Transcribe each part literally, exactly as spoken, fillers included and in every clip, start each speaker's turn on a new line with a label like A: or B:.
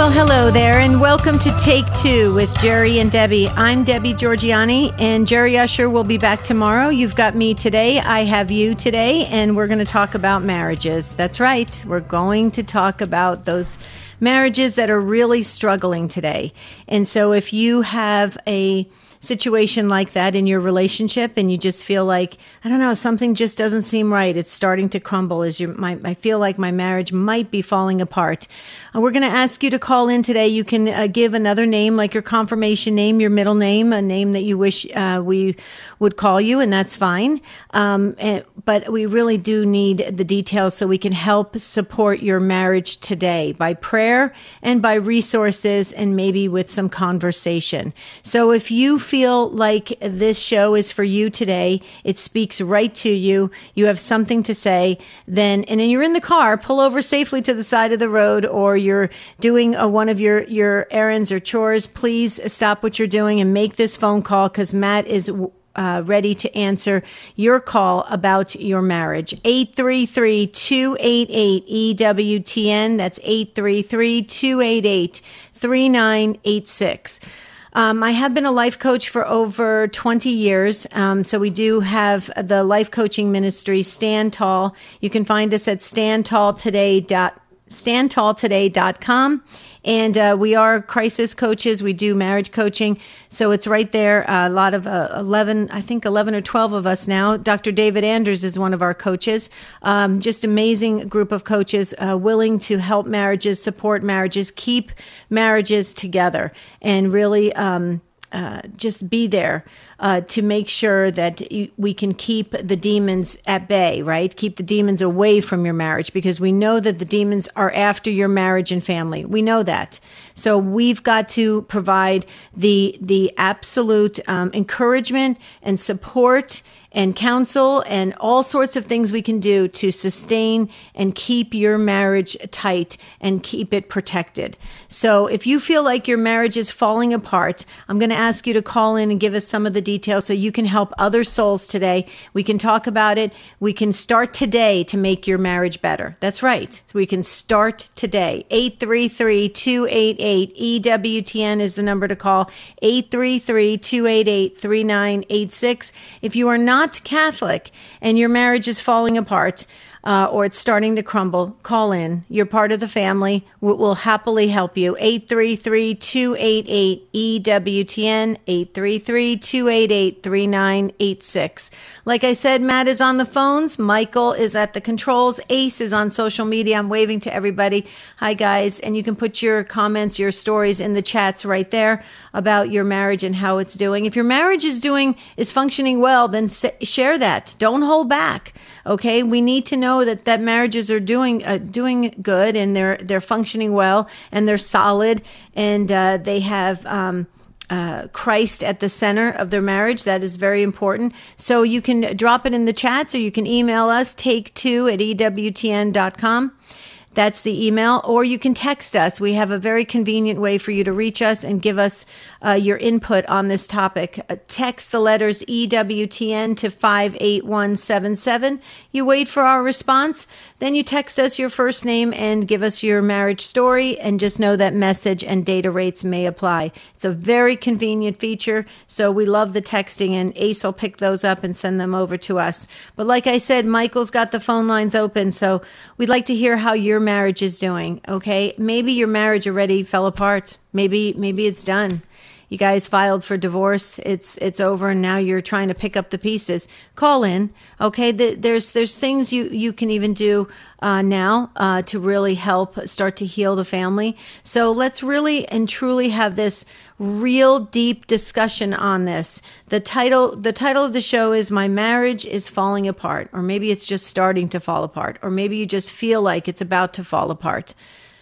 A: Well, hello there, and welcome to Take Two with Jerry and Debbie. I'm Debbie Georgiani, and Jerry Usher will be back tomorrow. You've got me today. I have you today, and we're going to talk about marriages. That's right. We're going to talk about those marriages that are really struggling today. And so if you have a situation like that in your relationship and you just feel like, I don't know, something just doesn't seem right, it's starting to crumble, as you my, I feel like my marriage might be falling apart. Uh, we're going to ask you to call in today. You can uh, give another name, like your confirmation name, your middle name, a name that you wish uh, we would call you, and that's fine. Um, and, but we really do need the details so we can help support your marriage today by prayer and by resources and maybe with some conversation. So if you feel like this show is for you today, it speaks right to you, you have something to say, then, and then you're in the car, pull over safely to the side of the road, or you're doing a, one of your, your errands or chores, please stop what you're doing and make this phone call, because Matt is Uh, ready to answer your call about your marriage. eight three three, two eight eight, E W T N. That's eight three three, two eight eight, three nine eight six. Um, I have been a life coach for over twenty years. Um, so we do have the life coaching ministry, Stand Tall. You can find us at stand tall today dot stand tall today dot com. And uh, we are crisis coaches. We do marriage coaching. So it's right there. Uh, a lot of uh, eleven, I think eleven or twelve of us now. Doctor David Anders is one of our coaches. Um, just amazing group of coaches uh, willing to help marriages, support marriages, keep marriages together, and really um, uh, just be there uh, to make sure that you, we can keep the demons at bay, right? Keep the demons away from your marriage, because we know that the demons are after your marriage and family. We know that. So we've got to provide the the absolute um, encouragement and support and counsel and all sorts of things we can do to sustain and keep your marriage tight and keep it protected. So if you feel like your marriage is falling apart, I'm going to ask you to call in and give us some of the details so you can help other souls today. We can talk about it. We can start today to make your marriage better. That's right. So we can start today. eight three three, two eight eight, E W T N is the number to call. eight three three, two eight eight, three nine eight six. If you are not Not Catholic and your marriage is falling apart uh, or it's starting to crumble, call in. You're part of the family. We'll, we'll happily help you. eight three three, two eight eight, E W T N, eight three three, two eight eight, three nine eight six. Like I said, Matt is on the phones. Michael is at the controls. Ace is on social media. I'm waving to everybody. Hi, guys. And you can put your comments, your stories in the chats right there about your marriage and how it's doing. If your marriage is doing, is functioning well, then say, share that. Don't hold back. Okay. We need to know that, that marriages are doing, uh, doing good, and they're, they're functioning well, and they're solid, and, uh, they have, um, Uh, Christ at the center of their marriage. That is very important. So you can drop it in the chats, or you can email us, take two at E W T N dot com. That's the email. Or you can text us. We have a very convenient way for you to reach us and give us uh, your input on this topic. Uh, text the letters E W T N to five eight one seven seven. You wait for our response. Then you text us your first name and give us your marriage story, and just know that message and data rates may apply. It's a very convenient feature, so we love the texting, and Ace will pick those up and send them over to us. But like I said, Michael's got the phone lines open, so we'd like to hear how your marriage is doing. Okay, maybe your marriage already fell apart. Maybe maybe it's done. You guys filed for divorce. It's it's over, and now you're trying to pick up the pieces. Call in. Okay, there's there's things you you can even do uh, now uh, to really help start to heal the family. So let's really and truly have this real deep discussion on this. The title the title of the show is "My Marriage is Falling Apart," or maybe it's just starting to fall apart, or maybe you just feel like it's about to fall apart.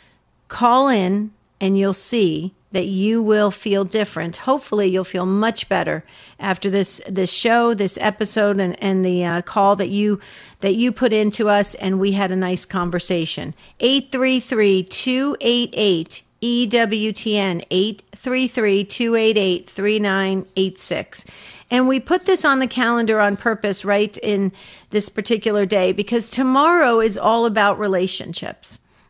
A: Call in, and you'll see that you will feel different. Hopefully you'll feel much better after this this show, this episode, and, and the uh, call that you that you put into us, and we had a nice conversation. eight three three, two eight eight, E W T N, eight three three, two eight eight, three nine eight six. And we put this on the calendar on purpose right in this particular day, because tomorrow is all about relationships.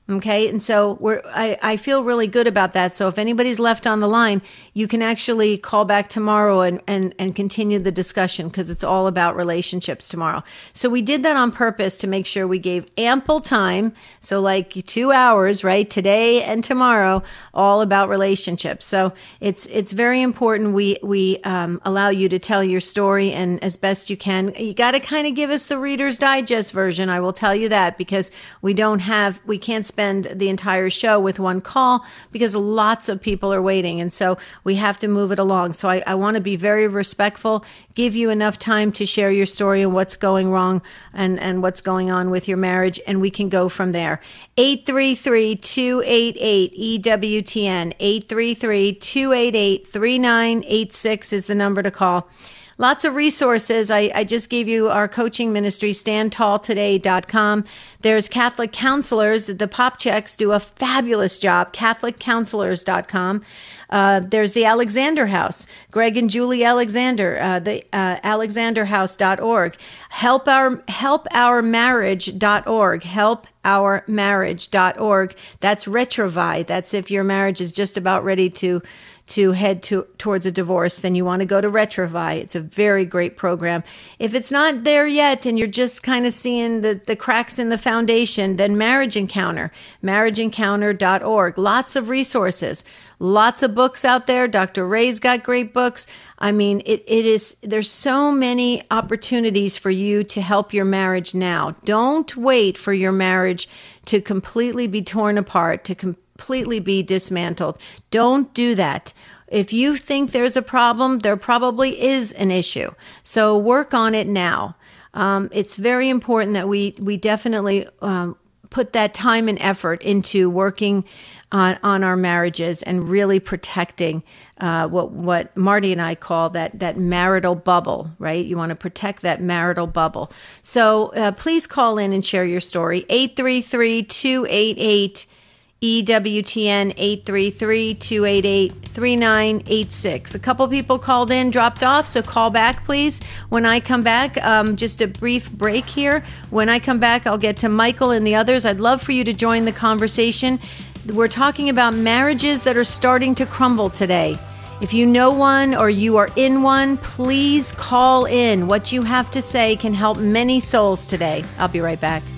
A: Okay. And so we're, I, I feel really good about that. So if anybody's left on the line, you can actually call back tomorrow and, and, and continue the discussion, because it's all about relationships tomorrow. So we did that on purpose to make sure we gave ample time. So like two hours, right? Today and tomorrow, all about relationships. So it's, it's very important. We, we, um, allow you to tell your story, and as best you can. You got to kind of give us the Reader's Digest version. I will tell you that, because we don't have, we can't spend the entire show with one call, because lots of people are waiting. And so we have to move it along. So I, I want to be very respectful, give you enough time to share your story and what's going wrong and, and what's going on with your marriage. And we can go from there. eight three three, two eight eight, E W T N, eight three three, two eight eight, three nine eight six is the number to call. Lots of resources. I, I just gave you our coaching ministry, stand tall today dot com. There's Catholic counselors. The Popchecks do a fabulous job, catholic counselors dot com. Uh, there's the Alexander House, Greg and Julie Alexander, uh, the uh, alexander house dot org. Help our, help our marriage dot org, help our marriage dot org. That's Retrovi. That's if your marriage is just about ready to to head to towards a divorce, then you want to go to Retrovi. It's a very great program. If it's not there yet and you're just kind of seeing the, the cracks in the foundation, then Marriage Encounter, marriage encounter dot org. Lots of resources, lots of books out there. Doctor Ray's got great books. I mean, it, it is, there's so many opportunities for you to help your marriage now. Don't wait for your marriage to completely be torn apart, to completely completely be dismantled. Don't do that. If you think there's a problem, there probably is an issue. So work on it now. Um, it's very important that we we definitely um, put that time and effort into working on, on our marriages and really protecting uh, what what Marty and I call that that marital bubble, right? You want to protect that marital bubble. So uh, please call in and share your story. eight three three, two eight eight, E W T N, eight three three, two eight eight, three nine eight six. A couple people called in, dropped off, so call back, please. When I come back, um, just a brief break here. When I come back, I'll get to Michael and the others. I'd love for you to join the conversation. We're talking about marriages that are starting to crumble today. If you know one or you are in one, please call in. What you have to say can help many souls today. I'll be right back.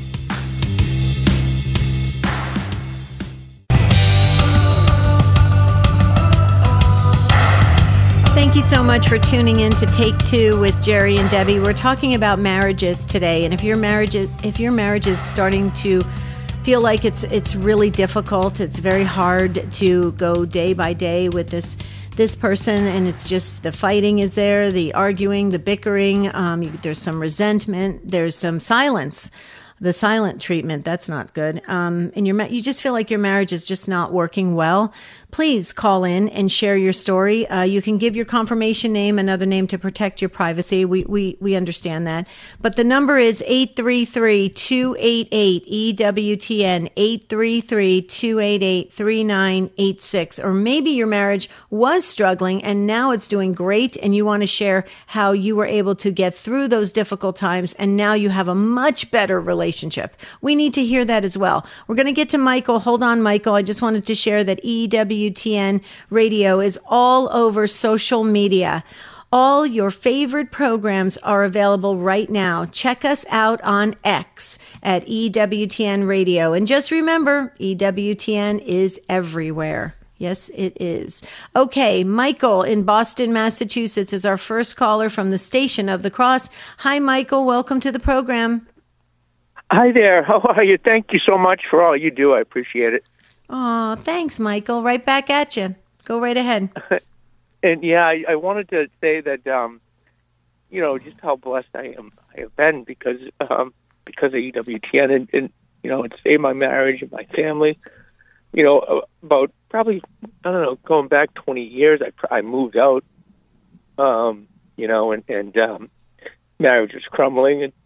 A: Thank you so much for tuning in to Take Two with Jerry and Debbie. We're talking about marriages today, and if your marriage is, if your marriage is starting to feel like it's it's really difficult, it's very hard to go day by day with this this person, and it's just the fighting is there, the arguing, the bickering. Um, you, there's some resentment, there's some silence. The silent treatment, that's not good. Um, and your you just feel like your marriage is just not working well. Please call in and share your story. Uh, you can give your confirmation name, another name to protect your privacy. We we we understand that. But the number is eight three three, two eight eight, E W T N, eight three three, two eight eight, three nine eight six. Or maybe your marriage was struggling and now it's doing great, and you want to share how you were able to get through those difficult times and now you have a much better relationship. We need to hear that as well. We're going to get to Michael. Hold on, Michael. I just wanted to share that E W T N Radio is all over social media. All your favorite programs are available right now. Check us out on X at E W T N Radio. And just remember, E W T N is everywhere. Yes, it is. Okay, Michael in Boston, Massachusetts is our first caller from the Station of the Cross. Hi, Michael. Welcome to the program.
B: Hi there. How are you? Thank you so much for all you do. I appreciate it.
A: Oh, thanks, Michael. Right back at you. Go right ahead.
B: And yeah, I, I wanted to say that, um, you know, just how blessed I am. I have been because um, because of E W T N, and, and you know, it saved my marriage and my family. You know, about probably I don't know, going back twenty years, I I moved out. Um, you know, and and um, marriage was crumbling. And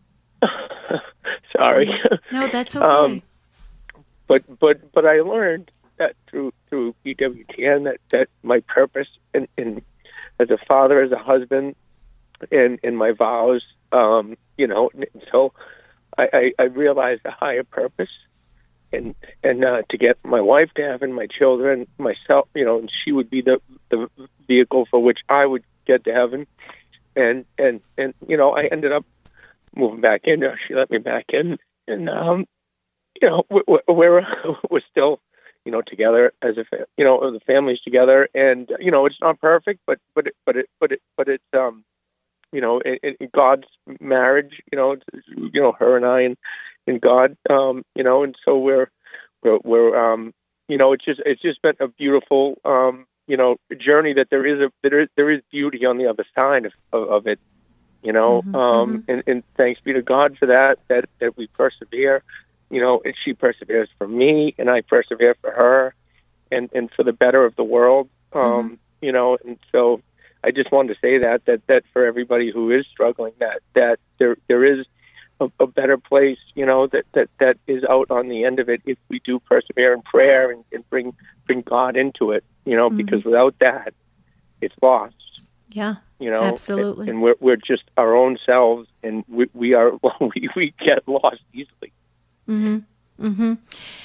B: sorry.
A: No, that's okay.
B: um, But but but I learned that through through E W T N that, that my purpose in, in as a father, as a husband, and in my vows, um, you know, so I, I, I realized a higher purpose, and and uh, to get my wife to heaven, my children, myself, you know, and she would be the the vehicle for which I would get to heaven, and and and you know, I ended up moving back in. Uh, she let me back in, and um, you know, we're we're, we're still, you know, together as a fa- you know, the family's together, and you know, it's not perfect, but but it, but it but it but it's um, you know, in, in God's marriage, you know, it's, you know, her and I and and God, um, you know, and so we're we're, we're um, you know, it's just it's just been a beautiful um, you know, journey that there is a there is there is beauty on the other side of of, of it, you know,
A: Mm-hmm,
B: um,
A: mm-hmm.
B: and, and thanks be to God for that that that we persevere. You know, and she perseveres for me, and I persevere for her, and, and for the better of the world. Um,
A: Mm-hmm.
B: You know, and so I just wanted to say that that that for everybody who is struggling, that that there there is a, a better place. You know, that, that that is out on the end of it if we do persevere in prayer and, and bring bring God into it. You know,
A: Mm-hmm.
B: because without that, it's lost.
A: Yeah,
B: You know,
A: absolutely.
B: and, and we're we're just our own selves, and we we are we, we get lost easily.
A: Mm-hmm. Mm-hmm.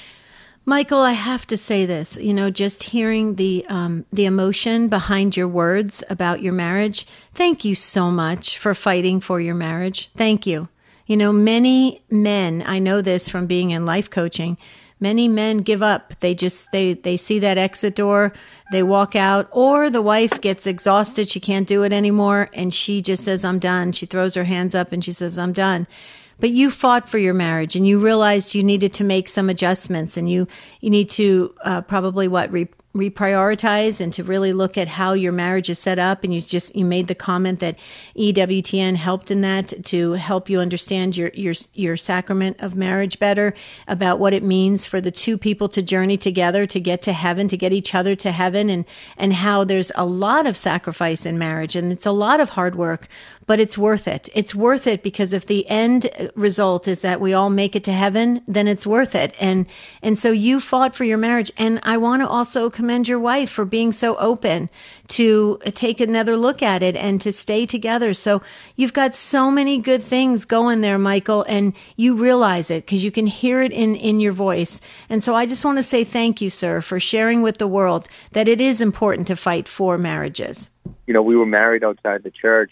A: Michael, I have to say this, you know, just hearing the um, the emotion behind your words about your marriage. Thank you so much for fighting for your marriage. Thank you. You know, many men, I know this from being in life coaching, many men give up. They just, they, they see that exit door, they walk out, or the wife gets exhausted. She can't do it anymore. And she just says, I'm done. She throws her hands up and she says, I'm done. But you fought for your marriage and you realized you needed to make some adjustments, and you, you need to uh, probably what, re- reprioritize and to really look at how your marriage is set up. And you just, you made the comment that E W T N helped in that to help you understand your, your, your sacrament of marriage better, about what it means for the two people to journey together, to get to heaven, to get each other to heaven, and, and how there's a lot of sacrifice in marriage and it's a lot of hard work, but it's worth it. It's worth it because if the end result is that we all make it to heaven, then it's worth it. And, and so you fought for your marriage. And I want to also commend your wife for being so open to take another look at it and to stay together. So you've got so many good things going there, Michael, and you realize it because you can hear it in, in your voice. And so I just want to say thank you, sir, for sharing with the world that it is important to fight for marriages.
B: You know, we were married outside the church,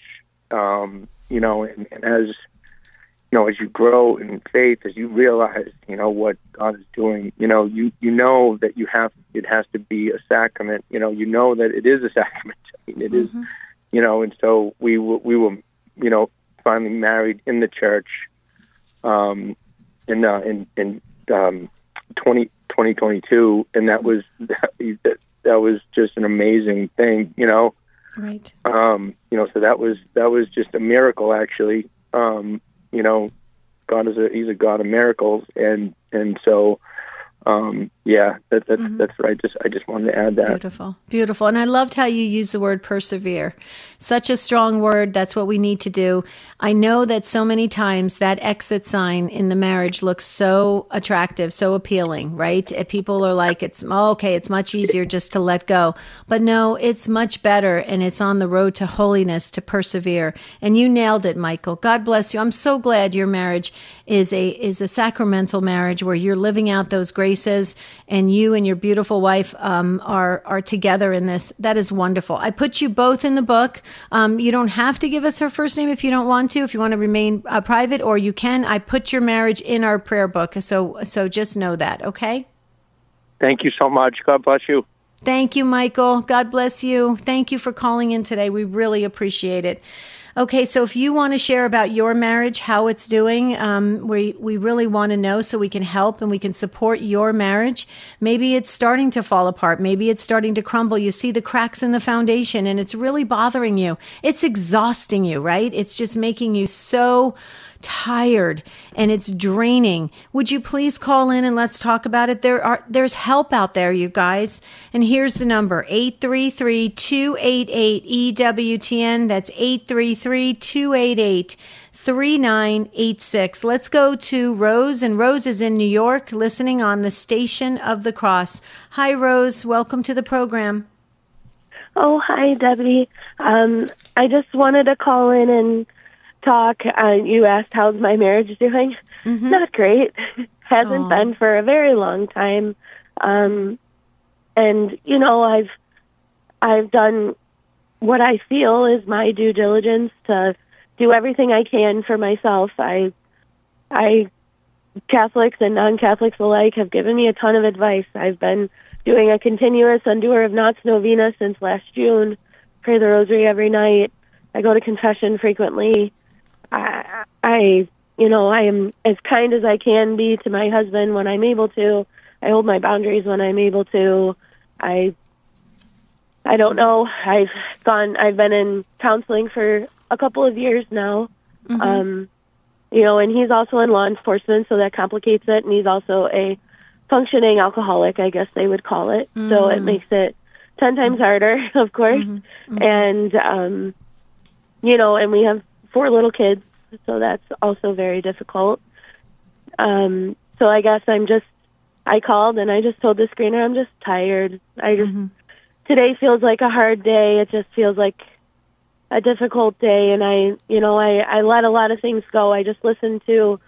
B: um, you know, and, and as you know, as you grow in faith, as you realize, you know, what God is doing, you know, you, you know that you have, it has to be a sacrament, you know, you know that it is a sacrament. I mean, it mm-hmm. is, you know, and so we were, we were, you know, finally married in the church, um, in, uh, in, in, um, twenty twenty-two. And that was, that, that was just an amazing thing, you know?
A: Right.
B: Um, you know, so that was, that was just a miracle, actually. Um, You know, God is a He's a God of miracles, and and so, um, yeah, that, that's mm-hmm. that's what I just I just wanted to add that.
A: Beautiful, beautiful, and I loved how you used the word persevere. Such a strong word. That's what we need to do. I know that so many times that exit sign in the marriage looks so attractive, so appealing, right? People are like, it's oh, okay, it's much easier just to let go, but no, it's much better, and it's on the road to holiness to persevere. And you nailed it, Michael. God bless you. I'm so glad your marriage is a is a sacramental marriage where you're living out those graces, and you and your beautiful wife um, are are together in this. That is wonderful. I put you both in the book. Um, you don't have to give us her first name if you don't want to, if you want to remain uh, private, or you can. I put your marriage in our prayer book. So, so just know that. Okay.
B: Thank you so much. God bless you.
A: Thank you, Michael. God bless you. Thank you for calling in today. We really appreciate it. Okay, so if you want to share about your marriage, how it's doing, um, we, we really want to know so we can help and we can support your marriage. Maybe it's starting to fall apart. Maybe it's starting to crumble. You see the cracks in the foundation and it's really bothering you. It's exhausting you, right? It's just making you so tired and it's draining. Would you please call in and let's talk about it? There are, there's help out there, you guys. And here's the number, eight three three, two eight eight, E W T N. That's eight three three, two eight eight, three nine eight six. Let's go to Rose, and Rose is in New York listening on the Station of the Cross. Hi, Rose. Welcome to the program.
C: Oh, hi, Debbie. Um, I just wanted to call in and talk. Uh, you asked how's my marriage doing. Mm-hmm. Not great. Hasn't
A: Oh.
C: been for a very long time. Um, and, you know, I've, I've done what I feel is my due diligence to do everything I can for myself. I, I, Catholics and non-Catholics alike have given me a ton of advice. I've been doing a continuous Undoer of Knots novena since last June. Pray the rosary every night. I go to confession frequently. I, I, you know, I am as kind as I can be to my husband when I'm able to. I hold my boundaries when I'm able to. I, I don't know. I've gone. I've been in counseling for a couple of years now.
A: Mm-hmm.
C: Um, you know, and he's also in law enforcement, so that complicates it. And he's also a functioning alcoholic, I guess they would call it. Mm-hmm. So it makes it ten times harder, of course. Mm-hmm. Mm-hmm. And, um, you know, and we have four little kids, so that's also very difficult. Um, so I guess I'm just, I called and I just told the screener I'm just tired. I just, mm-hmm. Today feels like a hard day. It just feels like a difficult day. And I, you know, I, I let a lot of things go. I just listened to,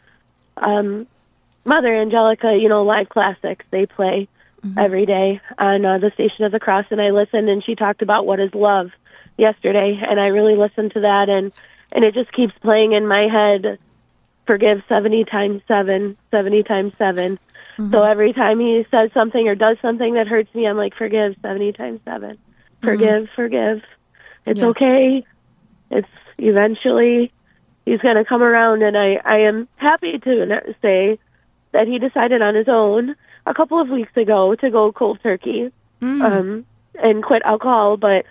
C: um, Mother Angelica, you know, live classics they play mm-hmm. every day on uh, the Station of the Cross, and I listened, and she talked about what is love yesterday, and I really listened to that, and, and it just keeps playing in my head, forgive seventy times seven, seventy times seven. Mm-hmm. So every time he says something or does something that hurts me, I'm like, forgive seventy times seven. Forgive, mm-hmm. forgive. It's yeah. okay. It's eventually he's going to come around, and I, I am happy to say that he decided on his own a couple of weeks ago to go cold turkey mm. um, and quit alcohol. But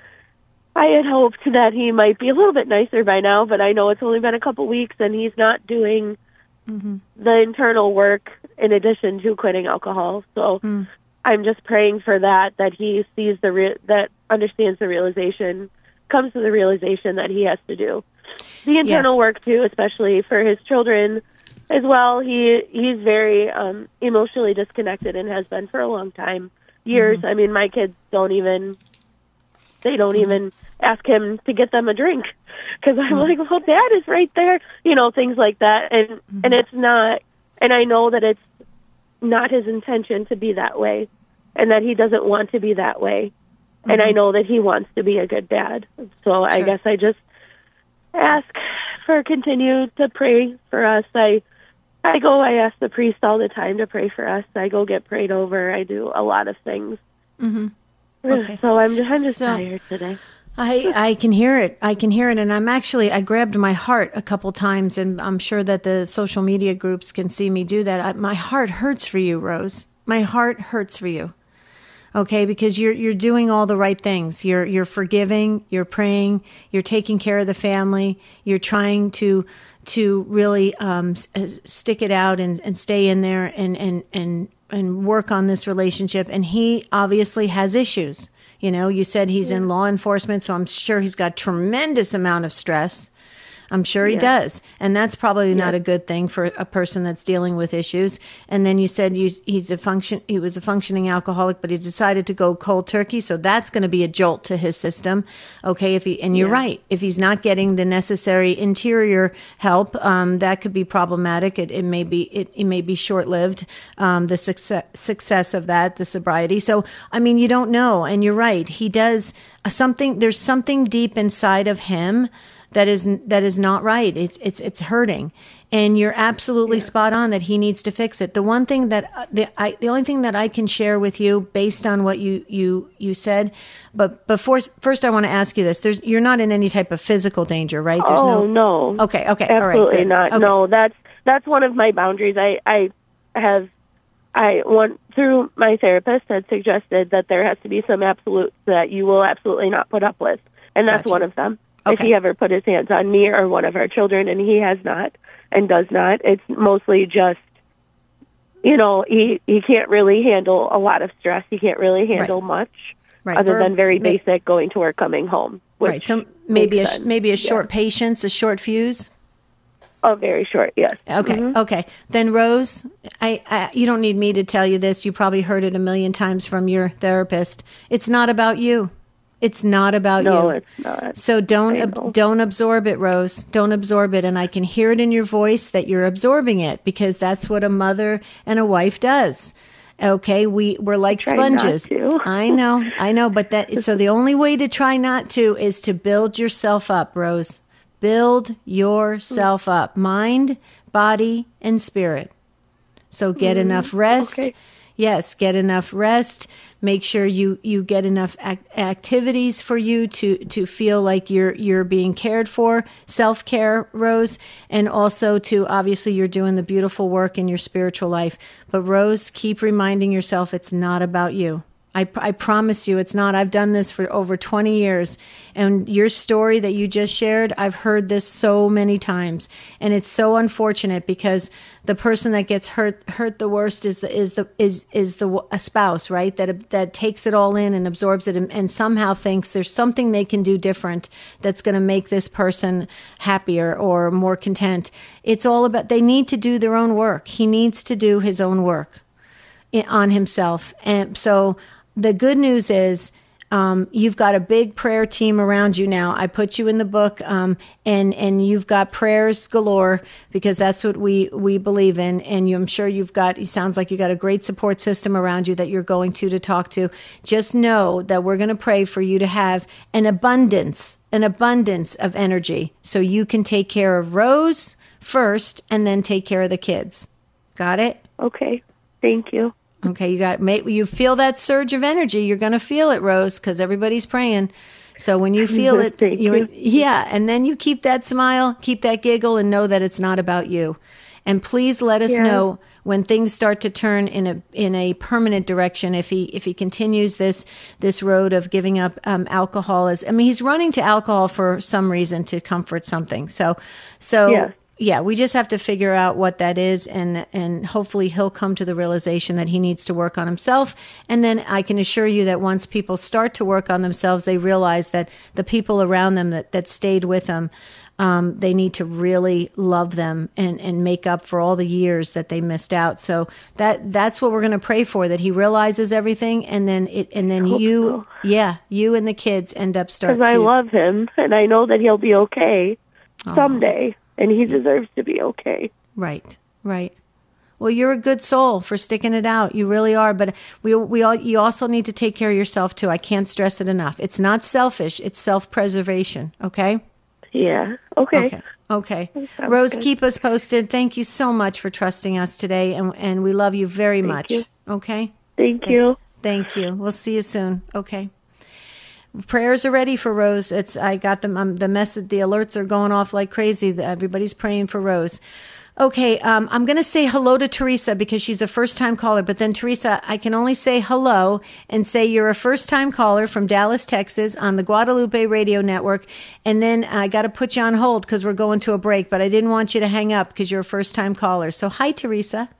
C: I had hoped that he might be a little bit nicer by now, but I know it's only been a couple weeks, and he's not doing mm-hmm. the internal work in addition to quitting alcohol. So mm. I'm just praying for that, that he sees the re- that understands the realization, comes to the realization that he has to do the internal yeah. work too, especially for his children as well. He he's very um, emotionally disconnected and has been for a long time, years. Mm-hmm. I mean, my kids don't even, they don't mm-hmm. even ask him to get them a drink because I'm mm-hmm. like, well, Dad is right there, you know, things like that. And, mm-hmm. and it's not, and I know that it's not his intention to be that way and that he doesn't want to be that way. Mm-hmm. And I know that he wants to be a good dad. So sure. I guess I just ask for continue to pray for us. I I go, I ask the priest all the time to pray for us. I go get prayed over. I do a lot of things. Mm-hmm. Okay. So I'm, I'm just so, tired today.
A: I, I can hear it. I can hear it. And I'm actually, I grabbed my heart a couple times, and I'm sure that the social media groups can see me do that. I, my heart hurts for you, Rose. My heart hurts for you. Okay, because you're you're doing all the right things. You're you're forgiving, you're praying, you're taking care of the family, you're trying to to really um, stick it out and, and stay in there and, and, and, and work on this relationship. And he obviously has issues. You know, you said he's yeah. in law enforcement, so I'm sure he's got tremendous amount of stress. I'm sure he yeah. does. And that's probably yeah. not a good thing for a person that's dealing with issues. And then you said you, he's a function, he was a functioning alcoholic, but he decided to go cold turkey. So that's going to be a jolt to his system. Okay. If he, and you're yeah. right. If he's not getting the necessary interior help, um, that could be problematic. It, it may be, it, it may be short lived. Um, the success, success of that, the sobriety. So, I mean, you don't know. And you're right. He does something, there's something deep inside of him that is that is not right. It's it's it's hurting, and you're absolutely yeah. spot on that he needs to fix it. The one thing that uh, the I the only thing that I can share with you based on what you you you said, but before first I want to ask you this: There's you're not in any type of physical danger, right? There's
C: oh no.
A: no. Okay. Okay.
C: Absolutely
A: all right. Good.
C: not.
A: Okay.
C: No, that's that's one of my boundaries. I I have I want through my therapist had suggested that there has to be some absolutes that you will absolutely not put up with, and that's gotcha. one of them. Okay. If he ever put his hands on me or one of our children, and he has not and does not, it's mostly just, you know, he, he can't really handle a lot of stress. He can't really handle right. much right. other Verb, than very basic may- going to work, coming home.
A: Right. So maybe a sense. maybe a short yeah. patience, a short fuse.
C: Oh, very short. Yes.
A: Okay. Mm-hmm. Okay. Then Rose, I, I you don't need me to tell you this. You probably heard it a million times from your therapist. It's not about you. It's not about you.
C: No, it's not.
A: So don't ab- don't absorb it, Rose. Don't absorb it. And I can hear it in your voice that you're absorbing it, because that's what a mother and a wife does. Okay, we we're like sponges. I know, I know, but that so the only way to try not to is to build yourself up, Rose. Build yourself mm. up, mind, body, and spirit. So get mm. enough rest. Okay. Yes, get enough rest. Make sure you, you get enough ac- activities for you to, to feel like you're you're being cared for. Self-care, Rose, and also to obviously you're doing the beautiful work in your spiritual life. But Rose, keep reminding yourself it's not about you. I, I promise you it's not. I've done this for over twenty years. And your story that you just shared, I've heard this so many times. And it's so unfortunate because the person that gets hurt hurt the worst is the is the is is the a spouse, right? That that takes it all in and absorbs it and, and somehow thinks there's something they can do different that's going to make this person happier or more content. It's all about, they need to do their own work. He needs to do his own work on himself. And so the good news is um, you've got a big prayer team around you now. I put you in the book, um, and and you've got prayers galore because that's what we we believe in. And you, I'm sure you've got. It sounds like you got a great support system around you that you're going to to talk to. Just know that we're going to pray for you to have an abundance, an abundance of energy, so you can take care of Rose first, and then take care of the kids. Got it?
C: Okay. Thank you.
A: Okay, you got. You feel that surge of energy. You're going to feel it, Rose, because everybody's praying. So when you feel it,
C: Thank
A: you,
C: you.
A: yeah, and then you keep that smile, keep that giggle, and know that it's not about you. And please let us
C: yeah.
A: know when things start to turn in a in a permanent direction. If he if he continues this this road of giving up um, alcohol, as I mean, he's running to alcohol for some reason to comfort something. So so.
C: Yeah.
A: Yeah, we just have to figure out what that is, and and hopefully he'll come to the realization that he needs to work on himself. And then I can assure you that once people start to work on themselves, they realize that the people around them that, that stayed with them, um, they need to really love them and, and make up for all the years that they missed out. So that that's what we're going to pray for, that he realizes everything, and then it and then you,
C: so.
A: yeah, you and the kids end up starting.
C: Because I love him, and I know that he'll be okay oh. someday. And he deserves to be okay.
A: Right, right. Well, you're a good soul for sticking it out. You really are. But we we all you also need to take care of yourself too. I can't stress it enough. It's not selfish. It's self-preservation. Okay.
C: Yeah. Okay.
A: Okay. Okay. Rose, good. Keep us posted. Thank you so much for trusting us today, and and we love you very
C: Thank
A: much.
C: You.
A: Okay.
C: Thank,
A: Thank
C: you.
A: Thank you. We'll see you soon. Okay. Prayers are ready for Rose. It's I got them. Um, the message, the alerts are going off like crazy. Everybody's praying for Rose. Okay, um, I'm going to say hello to Teresa because she's a first-time caller. But then, Teresa, I can only say hello and say you're a first-time caller from Dallas, Texas, on the Guadalupe Radio Network. And then I got to put you on hold because we're going to a break. But I didn't want you to hang up because you're a first-time caller. So, hi, Teresa.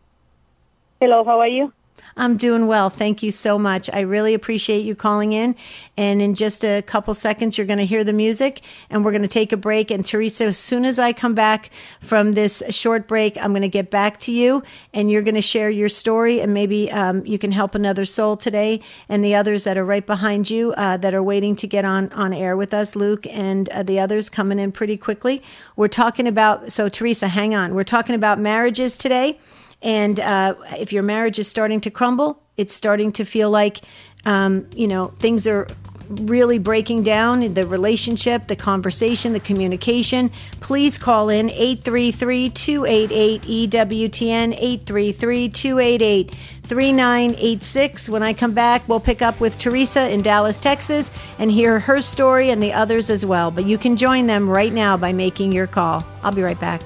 D: Hello, how are you?
A: I'm doing well. Thank you so much. I really appreciate you calling in. And in just a couple seconds, you're going to hear the music and we're going to take a break. And Teresa, as soon as I come back from this short break, I'm going to get back to you and you're going to share your story and maybe um, you can help another soul today and the others that are right behind you uh, that are waiting to get on, on air with us, Luke and uh, the others coming in pretty quickly. We're talking about, so Teresa, hang on. We're talking about marriages today. And uh, if your marriage is starting to crumble, it's starting to feel like, um, you know, things are really breaking down, the relationship, the conversation, the communication, please call in eight three three, two eight eight, E W T N, eight three three, two eight eight, three nine eight six. When I come back, we'll pick up with Teresa in Dallas, Texas, and hear her story and the others as well. But you can join them right now by making your call. I'll be right back.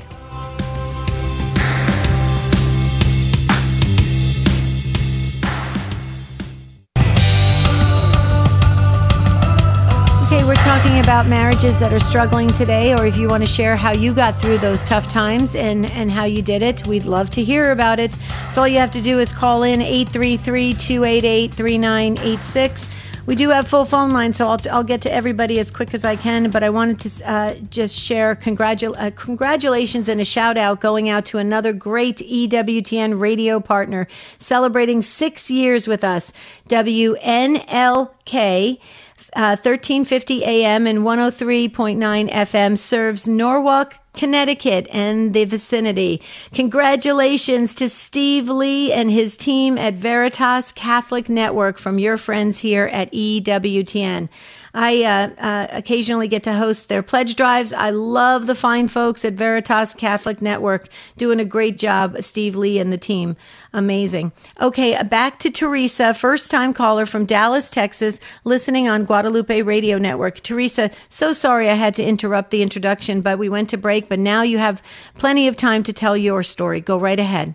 A: We're talking about marriages that are struggling today, or if you want to share how you got through those tough times and, and how you did it, we'd love to hear about it. So all you have to do is call in eight three three, two eight eight, three nine eight six. We do have full phone lines, so I'll, I'll get to everybody as quick as I can, but I wanted to uh, just share congratu- uh, congratulations and a shout out going out to another great E W T N radio partner celebrating six years with us, W N L K. uh, thirteen fifty A M and one oh three point nine F M, serves Norwalk, Connecticut and the vicinity. Congratulations to Steve Lee and his team at Veritas Catholic Network from your friends here at E W T N. I uh, uh, occasionally get to host their pledge drives. I love the fine folks at Veritas Catholic Network doing a great job, Steve Lee and the team. Amazing. Okay, back to Teresa, first-time caller from Dallas, Texas, listening on Guadalupe Radio Network. Teresa, so sorry I had to interrupt the introduction, but we went to break, but now you have plenty of time to tell your story. Go right ahead.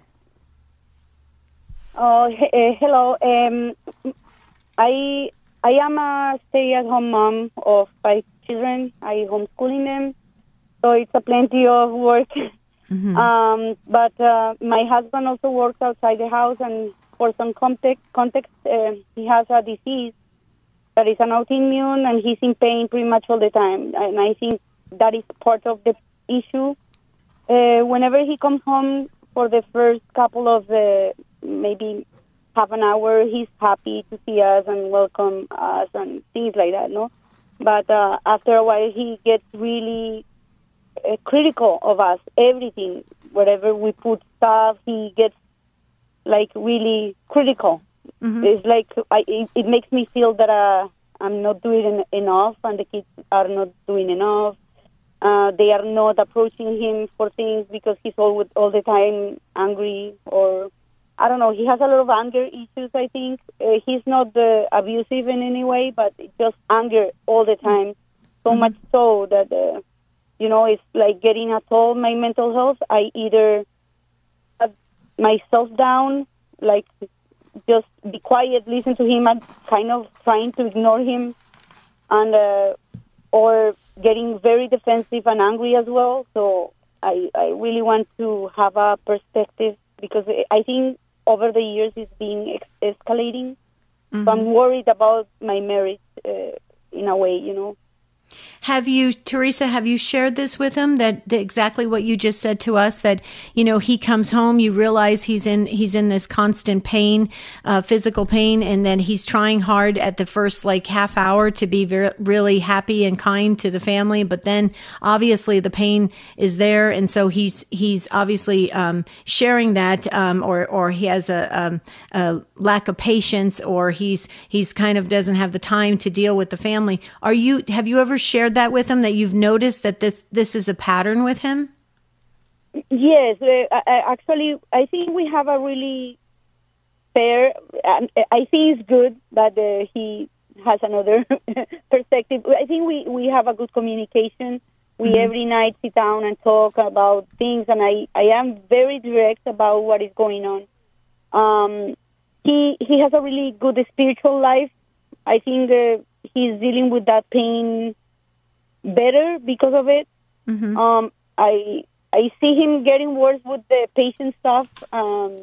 D: Oh, uh, hello. Um, I... I am a stay-at-home mom of five children. I homeschooling them, so it's a plenty of work. Mm-hmm. Um, but uh, my husband also works outside the house, and for some context, context uh, he has a disease that is an autoimmune, and he's in pain pretty much all the time. And I think that is part of the issue. Uh, whenever he comes home for the first couple of uh, maybe half an hour, he's happy to see us and welcome us and things like that, no? But uh, after a while, he gets really uh, critical of us, everything. Wherever we put stuff, he gets, like, really critical. Mm-hmm. It's like, I, it, it makes me feel that uh, I'm not doing enough and the kids are not doing enough. Uh, they are not approaching him for things because he's all, all the time angry or... I don't know, he has a lot of anger issues, I think. Uh, he's not uh, abusive in any way, but just anger all the time. So mm-hmm. much so that, uh, you know, it's like getting a toll on my mental health. I either have myself down, like just be quiet, listen to him, and kind of trying to ignore him, and uh, or getting very defensive and angry as well. So I, I really want to have a perspective because I think over the years it's been ex- escalating. Mm-hmm. So I'm worried about my marriage uh, in a way, you know.
A: Have you, Teresa, have you shared this with him, that, that exactly what you just said to us, that, you know, he comes home, you realize he's in, he's in this constant pain, uh, physical pain, and then he's trying hard at the first like half hour to be very, really happy and kind to the family. But then obviously the pain is there. And so he's, he's obviously, um, sharing that, um, or, or he has a, um, a lack of patience, or he's, he's kind of doesn't have the time to deal with the family. Are you, have you ever shared that with him, that you've noticed that this this is a pattern with him?
D: Yes, uh, I, actually, I think we have a really fair. Um, I think it's good that uh, he has another perspective. I think we, we have a good communication. We mm-hmm. every night sit down and talk about things, and I, I am very direct about what is going on. Um, he he has a really good spiritual life. I think uh, he's dealing with that pain better because of it. Mm-hmm. Um, I I see him getting worse with the patient stuff. Um,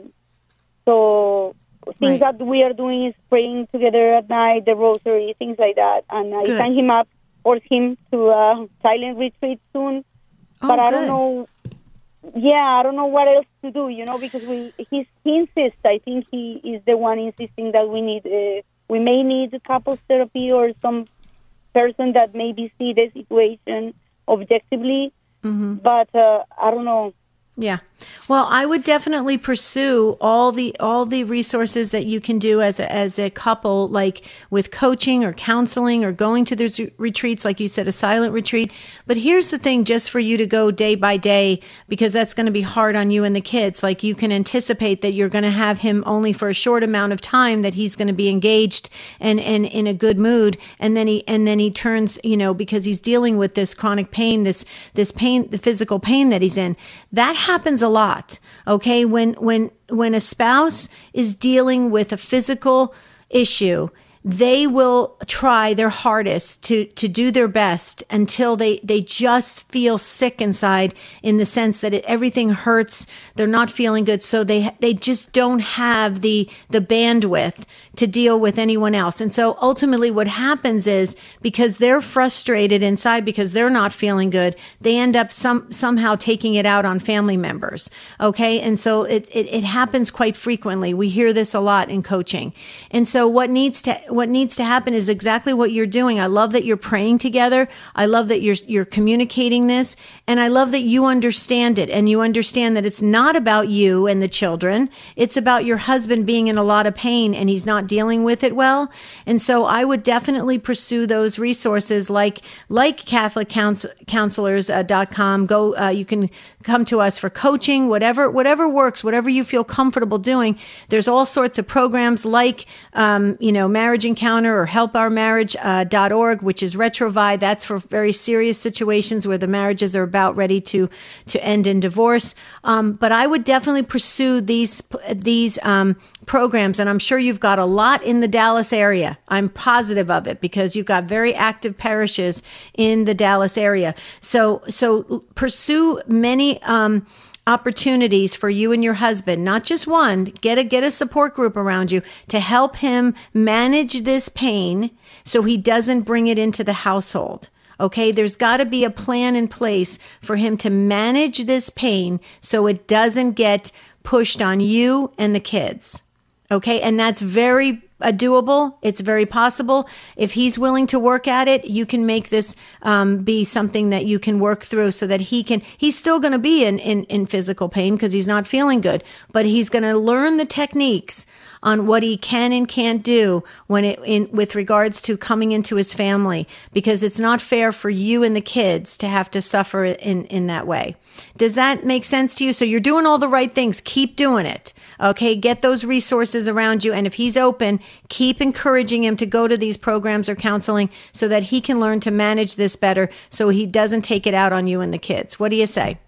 D: so things right. that we are doing is praying together at night, the rosary, things like that. And I
A: good.
D: sign him up, force him to a silent retreat soon.
A: Oh,
D: but I
A: good.
D: don't know. Yeah, I don't know what else to do, you know, because we he's, he insists. I think he is the one insisting that we need. Uh, we may need couples therapy or some person that maybe see the situation objectively, mm-hmm. but uh, I don't know.
A: Yeah. Well, I would definitely pursue all the all the resources that you can do as a, as a couple, like with coaching or counseling or going to those retreats, like you said, a silent retreat. But here's the thing, just for you to go day by day, because that's going to be hard on you and the kids. Like, you can anticipate that you're going to have him only for a short amount of time, that he's going to be engaged and, and in a good mood. And then he, and then he turns, you know, because he's dealing with this chronic pain, this, this pain, the physical pain that he's in. That happens a lot. Okay. When, when, when a spouse is dealing with a physical issue, they will try their hardest to, to do their best until they, they just feel sick inside, in the sense that it, everything hurts. They're not feeling good. So they, they just don't have the, the bandwidth to deal with anyone else. And so ultimately what happens is, because they're frustrated inside, because they're not feeling good, they end up some, somehow taking it out on family members. Okay. And so it, it, it happens quite frequently. We hear this a lot in coaching. And so what needs to, what needs to happen is exactly what you're doing. I love that you're praying together. I love that you're you're communicating this, and I love that you understand it, and you understand that it's not about you and the children. It's about your husband being in a lot of pain and he's not dealing with it well. And so I would definitely pursue those resources like like Catholic Counselors dot com. Go uh, you can come to us for coaching, whatever whatever works, whatever you feel comfortable doing. There's all sorts of programs like um, you know, Marriage Encounter or help our marriage dot org, which is Retrovide. That's for very serious situations where the marriages are about ready to to end in divorce. Um, but I would definitely pursue these these um, programs, and I'm sure you've got a lot in the Dallas area. I'm positive of it because you've got very active parishes in the Dallas area. So so pursue many um, opportunities for you and your husband, not just one. Get a get a support group around you to help him manage this pain so he doesn't bring it into the household. Okay, there's got to be a plan in place for him to manage this pain so it doesn't get pushed on you and the kids. Okay, and that's very uh, doable. It's very possible. If he's willing to work at it, you can make this um, be something that you can work through so that he can, he's still going to be in, in, in physical pain because he's not feeling good, but he's going to learn the techniques on what he can and can't do when it in with regards to coming into his family, because it's not fair for you and the kids to have to suffer in, in that way. Does that make sense to you? So you're doing all the right things. Keep doing it. Okay. Get those resources around you. And if he's open, keep encouraging him to go to these programs or counseling so that he can learn to manage this better so he doesn't take it out on you and the kids. What do you say?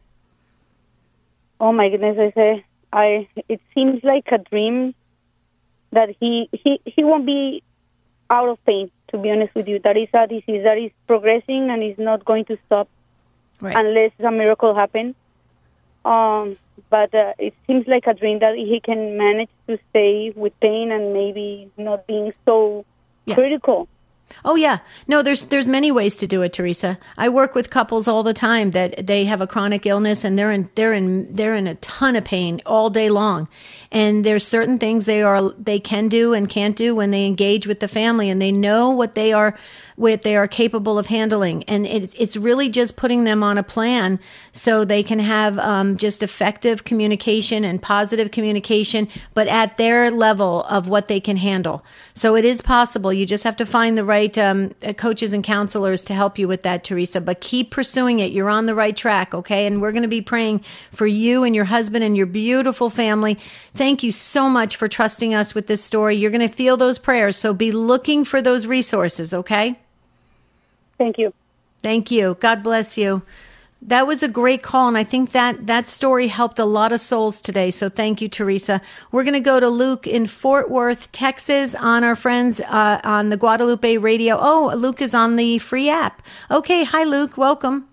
D: Oh my goodness. I say, I, it seems like a dream that he, he, he won't be out of pain, to be honest with you. That is a disease that is progressing and is not going to stop right. unless a miracle happens. Um, but uh, it seems like a dream that he can manage to stay with pain and maybe not being so yeah. critical.
A: Oh, yeah. No, there's there's many ways to do it, Teresa. I work with couples all the time that they have a chronic illness and they're in they're in they're in a ton of pain all day long. And there's certain things they are they can do and can't do when they engage with the family, and they know what they are what they are capable of handling. And it's it's really just putting them on a plan so they can have um, just effective communication and positive communication, but at their level of what they can handle. So it is possible. You just have to find the right um, coaches and counselors to help you with that, Teresa. But keep pursuing it. You're on the right track, okay? And we're going to be praying for you and your husband and your beautiful family. Thank you so much for trusting us with this story. You're going to feel those prayers, so be looking for those resources, okay?
D: Thank you.
A: Thank you. God bless you. That was a great call, and I think that that story helped a lot of souls today, so thank you, Teresa. We're going to go to Luke in Fort Worth, Texas, on our friends uh, on the Guadalupe Radio. Oh, Luke is on the free app. Okay, hi, Luke. Welcome.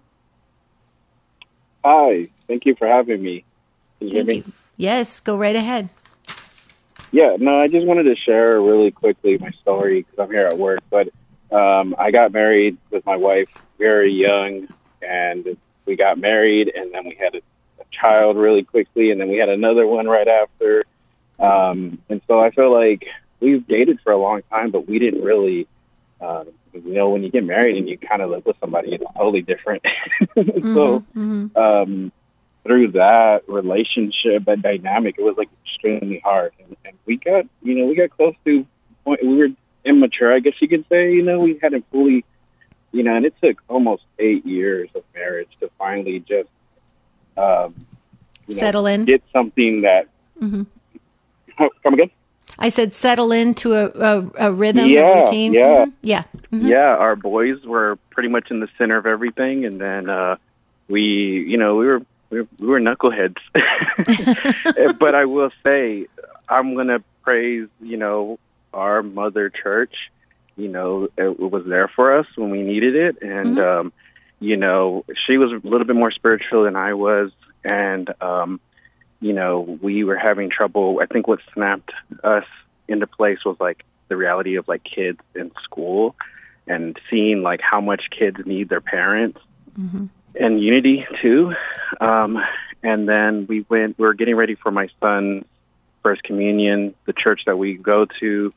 E: Hi. Thank you for having me. Can you
A: thank
E: hear me?
A: You. Yes, go right ahead.
E: Yeah, no, I just wanted to share really quickly my story because I'm here at work, but um, I got married with my wife very young, and we got married, and then we had a, a child really quickly, and then we had another one right after. Um, and so I feel like we've dated for a long time, but we didn't really, uh, you know, when you get married and you kind of live with somebody, it's totally different.
A: Mm-hmm,
E: so
A: mm-hmm.
E: Um, through that relationship, that dynamic, it was like extremely hard. And, and we got, you know, we got close to, point, we were immature, I guess you could say, you know, we hadn't fully, you know, and it took almost eight years of marriage to finally just um, you
A: settle
E: know,
A: in,
E: get something that.
A: Mm-hmm.
E: Oh, come again?
A: I said settle into a, a, a rhythm,
E: yeah,
A: a routine.
E: Yeah,
A: mm-hmm. yeah, mm-hmm.
F: yeah. Our boys were pretty much in the center of everything, and then uh, we, you know, we were we were, we were knuckleheads. But I will say, I'm gonna praise, you know, our mother church. You know, it was there for us when we needed it. And, mm-hmm. um, you know, she was a little bit more spiritual than I was. And, um, you know, we were having trouble. I think what snapped us into place was, like, the reality of, like, kids in school and seeing, like, how much kids need their parents
A: mm-hmm.
F: and unity, too. Um, and then we went, we were getting ready for my son's first communion. The church that we go to,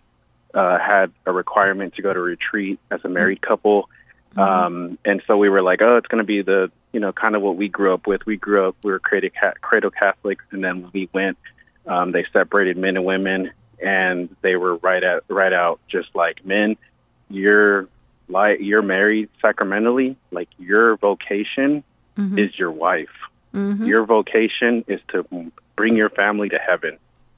F: uh, had a requirement to go to retreat as a married couple. Mm-hmm. Um, and so we were like, oh, it's going to be the, you know, kind of what we grew up with. We grew up, we were cradle, cradle Catholics, and then we went, um, they separated men and women, and they were right at, right out, just like, men, you're like, you're married sacramentally, like your vocation mm-hmm. is your wife. Mm-hmm. Your vocation is to bring your family to heaven.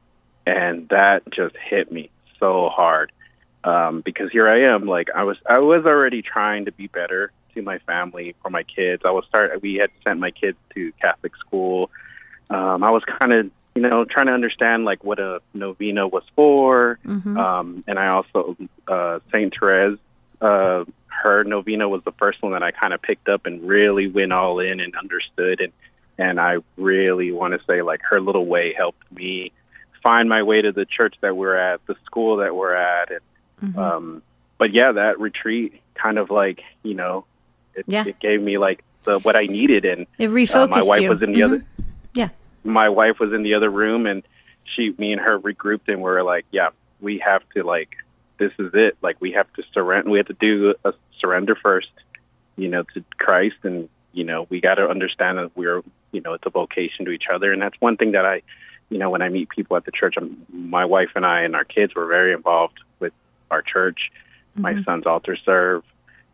F: And that just hit me so hard. Um, because here I am, like I was, I was already trying to be better to my family, for my kids. I was start. We had sent my kids to Catholic school. Um, I was kind of, you know, trying to understand like what a novena was for. Mm-hmm. Um, and I also, uh, Saint Therese, uh, her novena was the first one that I kind of picked up and really went all in and understood. And, and I really want to say like her little way helped me find my way to the church that we're at, the school that we're at. And, mm-hmm. um, but yeah, that retreat kind of like, you know, it, yeah. it gave me like the, what I needed. And
A: it refocused
F: uh, my wife
A: you.
F: was in the
A: mm-hmm.
F: other,
A: yeah,
F: my wife was in the other room, and she, me and her regrouped, and we were like, yeah, we have to like, this is it. Like we have to surrender. We have to do a surrender first, you know, to Christ. And, you know, we got to understand that we're, you know, it's a vocation to each other. And that's one thing that I, you know, when I meet people at the church, I'm, my wife and I and our kids were very involved with our church. Mm-hmm. My son's altar serve.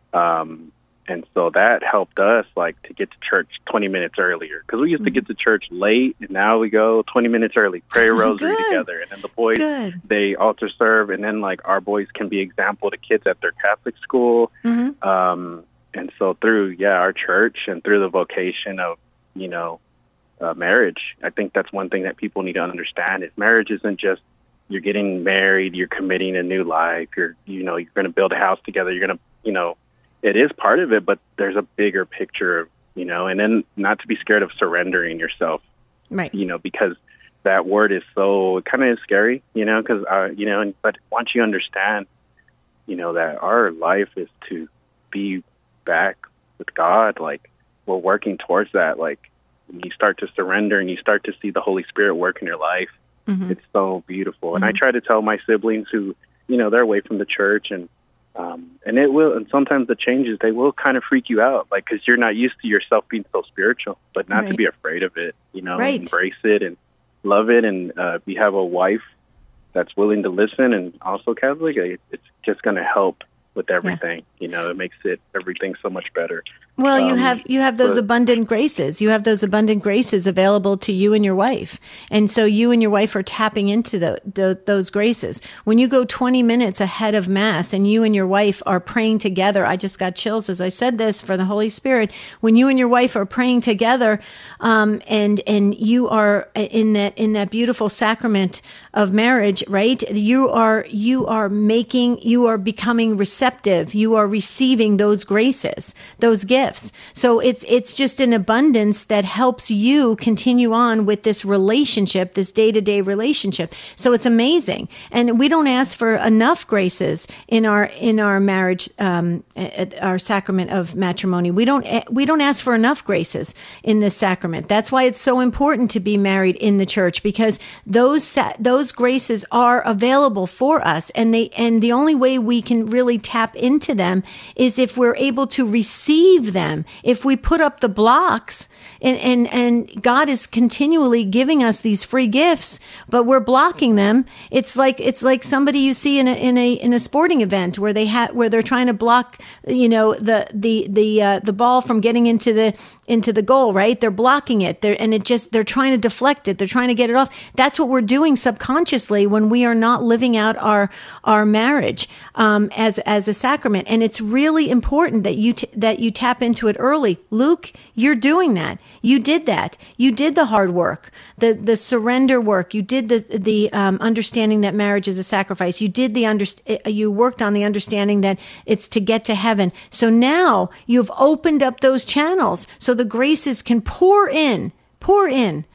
F: Um, and so that helped us, like, to get to church twenty minutes earlier. Because we used mm-hmm. to get to church late, and now we go twenty minutes early, pray a rosary together. And then the boys, Good. they altar serve. And then, like, our boys can be example to kids at their Catholic school. Mm-hmm. Um, and so through, yeah, our church and through the vocation of, you know, Uh, marriage, I think that's one thing that people need to understand is marriage isn't just you're getting married, you're committing a new life, you're, you know, you're going to build a house together, you're going to, you know, it is part of it, but there's a bigger picture, you know, and then not to be scared of surrendering yourself,
A: right?
F: You know, because that word is so kind of scary, you know, because, uh, you know, and, but once you understand, you know, that our life is to be back with God, like we're working towards that, like, when you start to surrender and you start to see the Holy Spirit work in your life, mm-hmm. it's so beautiful. And mm-hmm. I try to tell my siblings who, you know, they're away from the church, and um, and it will, and sometimes the changes, they will kind of freak you out, like, because you're not used to yourself being so spiritual, but not right. to be afraid of it, you know,
A: right.
F: embrace it and love it. And uh, if you have a wife that's willing to listen and also Catholic, it's just going to help with everything. Yeah. You know, it makes it everything so much better.
A: Well, you
F: um,
A: have you have those
F: but,
A: abundant graces. You have those abundant graces available to you and your wife, and so you and your wife are tapping into the, the, those graces. When you go twenty minutes ahead of Mass, and you and your wife are praying together, I just got chills as I said this for the Holy Spirit. When you and your wife are praying together, um, and and you are in that in that beautiful sacrament of marriage, right? You are you are making you are becoming receptive. You are receiving those graces, those gifts. So it's it's just an abundance that helps you continue on with this relationship, this day-to-day relationship. So it's amazing. And we don't ask for enough graces in our in our marriage, um, our sacrament of matrimony. We don't we don't ask for enough graces in this sacrament. That's why it's so important to be married in the church, because those those graces are available for us, and they and the only way we can really tap into them is if we're able to receive them. If we put up the blocks, and, and, and God is continually giving us these free gifts, but we're blocking them. It's like, it's like somebody you see in a, in a, in a sporting event where they have, where they're trying to block, you know, the, the, the, uh, the ball from getting into the, into the goal, right? They're blocking it. They're, and it just, they're trying to deflect it. They're trying to get it off. That's what we're doing subconsciously when we are not living out our, our marriage, um, as, as a sacrament. And it's really important that you, t- that you tap into it early. Luke, you're doing that. You did that. You did the hard work, the the surrender work. You did the the um, understanding that marriage is a sacrifice. You did the under, you worked on the understanding that it's to get to heaven. So now you've opened up those channels so the graces can pour in, pour in.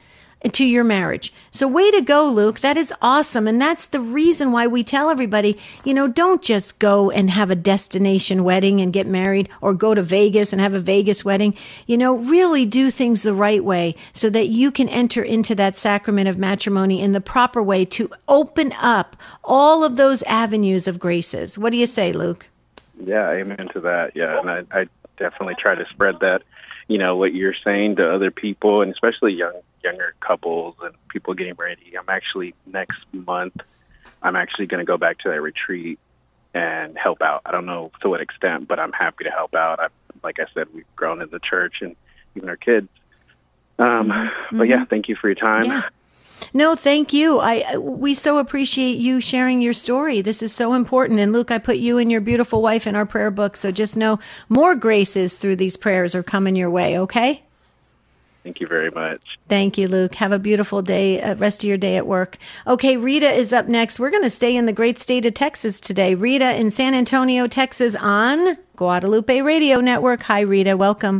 A: to your marriage. So way to go, Luke. That is awesome. And that's the reason why we tell everybody, you know, don't just go and have a destination wedding and get married, or go to Vegas and have a Vegas wedding. You know, really do things the right way so that you can enter into that sacrament of matrimony in the proper way to open up all of those avenues of graces. What do you say, Luke?
F: Yeah, amen to that. Yeah, and I, I definitely try to spread that, you know, what you're saying to other people, and especially young younger couples and people getting ready. I'm actually, next month, I'm actually going to go back to that retreat and help out. I don't know to what extent, but I'm happy to help out. I, like I said, we've grown in the church and even our kids. Um, mm-hmm. But yeah, thank you for your time.
A: Yeah. No, thank you. I we so appreciate you sharing your story. This is so important. And Luke, I put you and your beautiful wife in our prayer book. So just know more graces through these prayers are coming your way. Okay?
F: Thank you very much.
A: Thank you, Luke. Have a beautiful day, uh, rest of your day at work. Okay, Rita is up next. We're going to stay in the great state of Texas today. Rita in San Antonio, Texas on Guadalupe Radio Network. Hi, Rita. Welcome.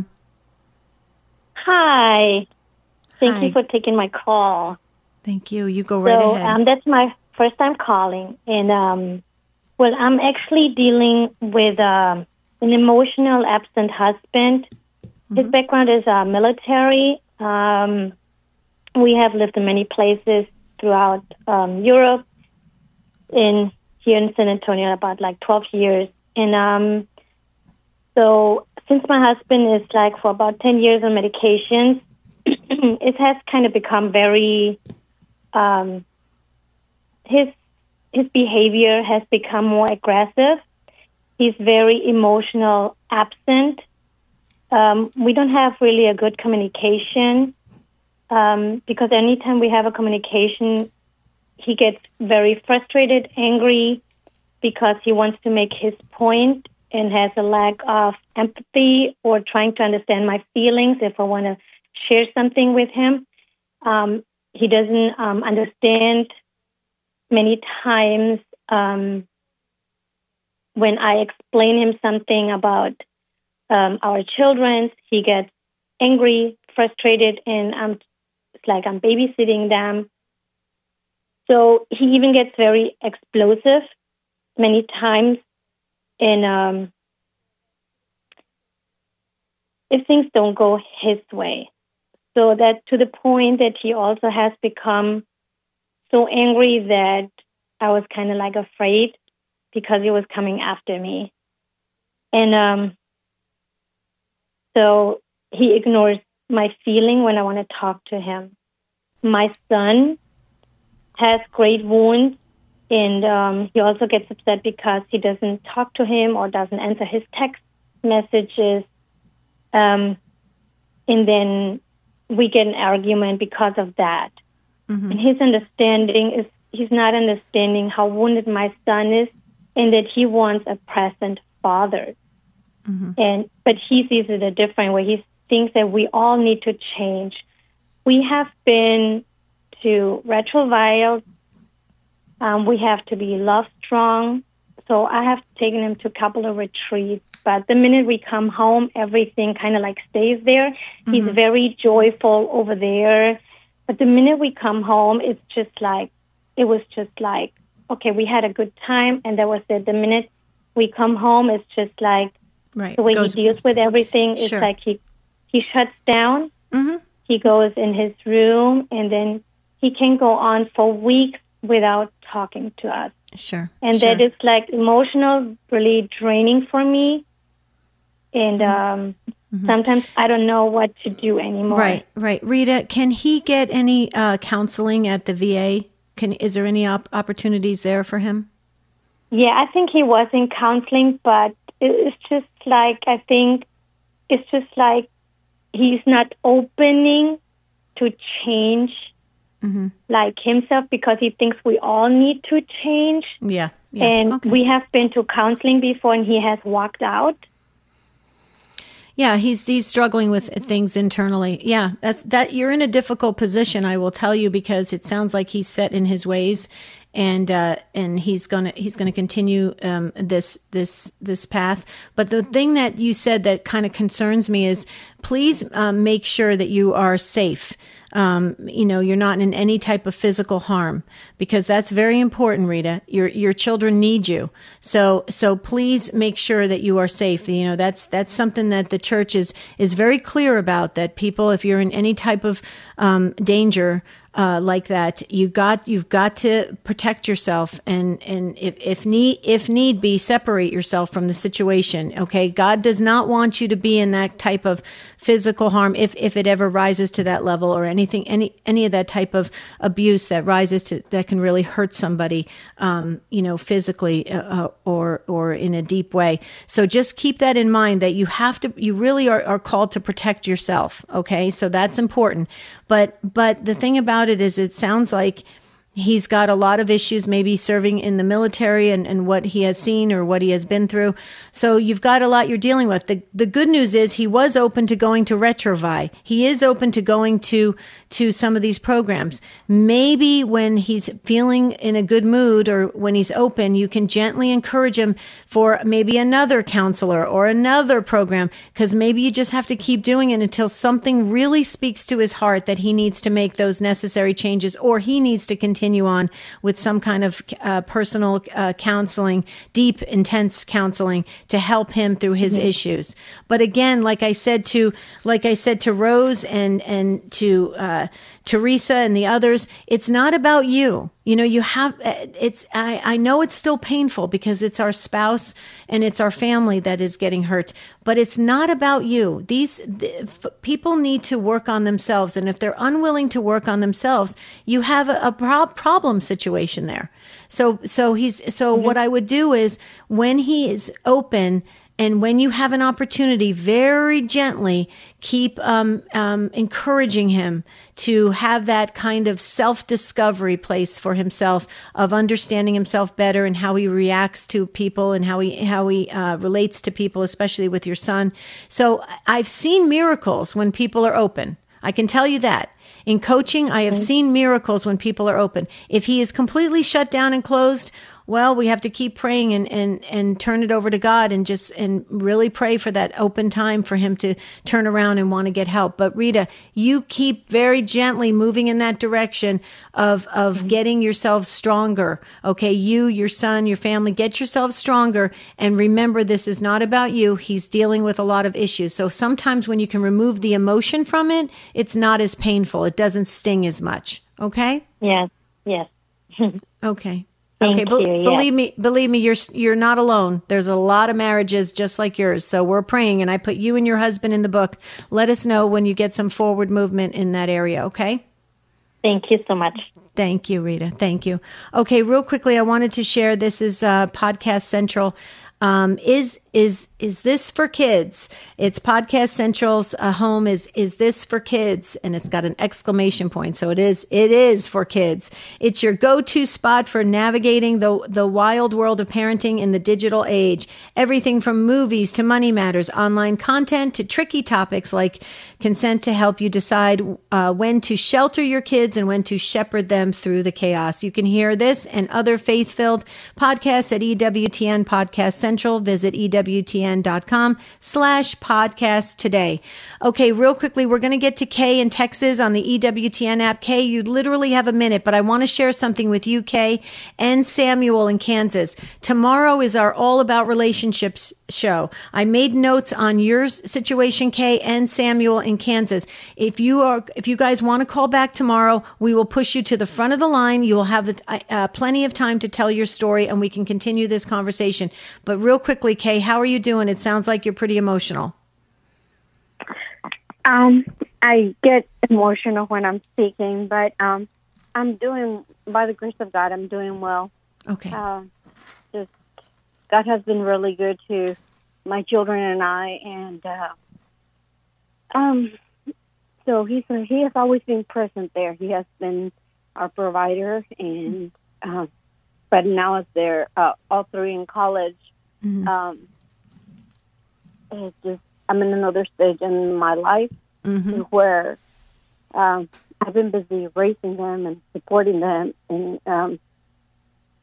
G: Hi. Thank
A: Hi.
G: you for taking my call.
A: Thank you. You go right
G: so,
A: ahead. Um,
G: that's my first time calling. And, um, well, I'm actually dealing with um, an emotional absent husband. His
A: Mm-hmm.
G: background is uh, military. Um, we have lived in many places throughout um, Europe, in here in San Antonio, about like twelve years. And um, so since my husband is like for about ten years on medications, it has kind of become very, um, his his behavior has become more aggressive. He's very emotional absent. Um, we don't have really a good communication um, because anytime we have a communication, he gets very frustrated, angry, because he wants to make his point and has a lack of empathy or trying to understand my feelings if I want to share something with him. Um, he doesn't um, understand many times um, when I explain him something about Um, our children, he gets angry, frustrated, and um, it's like I'm babysitting them. So he even gets very explosive many times. And um, if things don't go his way, so that to the point that he also has become so angry that I was kind of like afraid because he was coming after me. And um, So he ignores my feeling when I want to talk to him. My son has great wounds, and um, he also gets upset because he doesn't talk to him or doesn't answer his text messages. Um, and then we get an argument because of that. Mm-hmm. And his understanding is, he's not understanding how wounded my son is and that he wants a present father. Mm-hmm. And but he sees it a different way. He thinks that we all need to change. We have been to retroviral. Um, we have to be love strong. So I have taken him to a couple of retreats. But the minute we come home, everything kind of like stays there. Mm-hmm. He's very joyful over there. But the minute we come home, it's just like, it was just like, okay, we had a good time, and that was it. The minute we come home, it's just like,
A: right.
G: the way
A: goes,
G: he deals with everything is
A: sure.
G: like he, he shuts down.
A: Mm-hmm.
G: He goes in his room, and then he can go on for weeks without talking to us.
A: Sure.
G: And
A: sure.
G: that is like emotional, really draining for me. And um, mm-hmm. sometimes I don't know what to do anymore.
A: Right, right. Rita, can he get any uh, counseling at the V A? Can Is there any op- opportunities there for him?
G: Yeah, I think he was in counseling, but it's just like, I think it's just like he's not opening to change mm-hmm. like himself, because he thinks we all need to change.
A: Yeah. yeah.
G: And
A: okay.
G: we have been to counseling before, and he has walked out.
A: Yeah, he's he's struggling with things internally. Yeah, that's that. You're in a difficult position, I will tell you, because it sounds like he's set in his ways, and uh, and he's gonna he's gonna continue um, this this this path. But the thing that you said that kind of concerns me is, please um, make sure that you are safe. Um, you know, you're not in any type of physical harm, because that's very important, Rita. Your your children need you. So so please make sure that you are safe. You know, that's that's something that the church is is very clear about, that people, if you're in any type of um, danger, Uh, like that, you got you've got to protect yourself, and and if, if need if need be, separate yourself from the situation. Okay, God does not want you to be in that type of physical harm, if if it ever rises to that level, or anything any any of that type of abuse that rises to that can really hurt somebody, um, you know, physically uh, or or in a deep way. So just keep that in mind, that you have to you really are, are called to protect yourself. Okay, so that's important. But but the thing about it is, it sounds like he's got a lot of issues, maybe serving in the military and, and what he has seen or what he has been through. So you've got a lot you're dealing with. The the good news is he was open to going to Retrovi. He is open to going to to some of these programs. Maybe when he's feeling in a good mood, or when he's open, you can gently encourage him for maybe another counselor or another program, because maybe you just have to keep doing it until something really speaks to his heart that he needs to make those necessary changes, or he needs to continue on with some kind of uh, personal uh, counseling, deep, intense counseling to help him through his mm-hmm. issues. But again, like I said to, like I said to Rose and and to uh, Teresa and the others, it's not about you. You know, you have, it's, I, I know it's still painful because it's our spouse and it's our family that is getting hurt, but it's not about you. These the, f- people need to work on themselves. And if they're unwilling to work on themselves, you have a, a pro- problem situation there. So, so he's, so mm-hmm. what I would do is, when he is open, and when you have an opportunity, very gently keep um, um, encouraging him to have that kind of self-discovery place for himself, of understanding himself better and how he reacts to people and how he how he uh, relates to people, especially with your son. So I've seen miracles when people are open. I can tell you that. In coaching, I have seen miracles when people are open. If he is completely shut down and closed, well, we have to keep praying and, and, and turn it over to God, and just, and really pray for that open time for him to turn around and want to get help. But Rita, you keep very gently moving in that direction of, of mm-hmm. getting yourself stronger. Okay. You, your son, your family, get yourself stronger. And remember, this is not about you. He's dealing with a lot of issues. So sometimes when you can remove the emotion from it, it's not as painful. It doesn't sting as much. Okay.
G: Yes. Yes.
A: Okay.
G: Thank
A: okay, be-
G: you,
A: believe
G: yes.
A: me, believe me, you're you're not alone. There's a lot of marriages just like yours. So we're praying, and I put you and your husband in the book. Let us know when you get some forward movement in that area, okay?
G: Thank you so much.
A: Thank you, Rita. Thank you. Okay, real quickly, I wanted to share, this is uh, Podcast Central. Um, is is is this for kids? It's Podcast Central's uh, home is is this for kids? And it's got an exclamation point. So it is it is for kids. It's your go-to spot for navigating the the wild world of parenting in the digital age. Everything from movies to money matters, online content to tricky topics like consent, to help you decide uh, when to shelter your kids and when to shepherd them through the chaos. You can hear this and other faith-filled podcasts at E W T N Podcast Central. Visit E W T N dot com slash podcast today. Okay, real quickly, we're going to get to Kay in Texas on the E W T N app. Kay, you literally have a minute, but I want to share something with you, Kay, and Samuel in Kansas. Tomorrow is our All About Relationships show. I made notes on your situation, Kay, and Samuel in Kansas. If you are, if you guys want to call back tomorrow, we will push you to the front of the line. You will have uh, plenty of time to tell your story, and we can continue this conversation. But real quickly, Kay, how are you doing? It sounds like you're pretty emotional.
D: Um, I get emotional when I'm speaking, but um, I'm doing, by the grace of God, I'm doing well.
A: Okay.
D: Uh, just God has been really good to my children and I, and uh, um, so he's he has always been present there. He has been our provider, and uh, but now as they're uh, all three in college. Mm-hmm. Um, it's just, I'm in another stage in my life mm-hmm. where um, I've been busy raising them and supporting them, and um,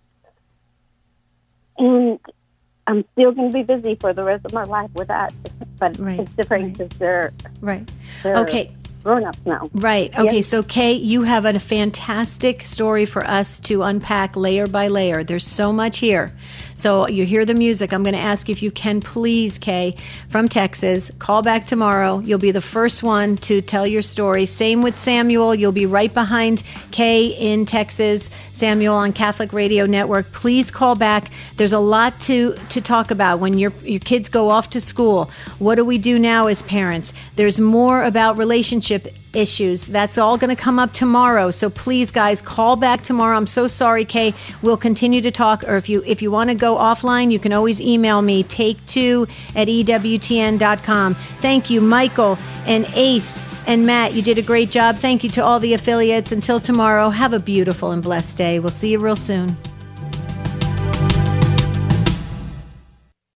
D: and I'm still going to be busy for the rest of my life with that.
H: but
A: Right,
H: it's different because they're
A: Right.
H: they're
A: Okay.
H: grown-ups now.
A: Right. Okay.
H: Yes.
A: So, Kay, you have a fantastic story for us to unpack layer by layer. There's so much here. So, you hear the music. I'm going to ask if you can please, Kay, from Texas, call back tomorrow. You'll be the first one to tell your story. Same with Samuel. You'll be right behind Kay in Texas. Samuel on Catholic Radio Network. Please call back. There's a lot to, to talk about when your, your kids go off to school. What do we do now as parents? There's more about relationships issues. That's all going to come up tomorrow. So please, guys, call back tomorrow. I'm so sorry, Kay. We'll continue to talk. Or if you if you want to go offline, you can always email me, take two at E W T N dot com. Thank you, Michael and Ace and Matt. You did a great job. Thank you to all the affiliates. Until tomorrow, have a beautiful and blessed day. We'll see you real soon.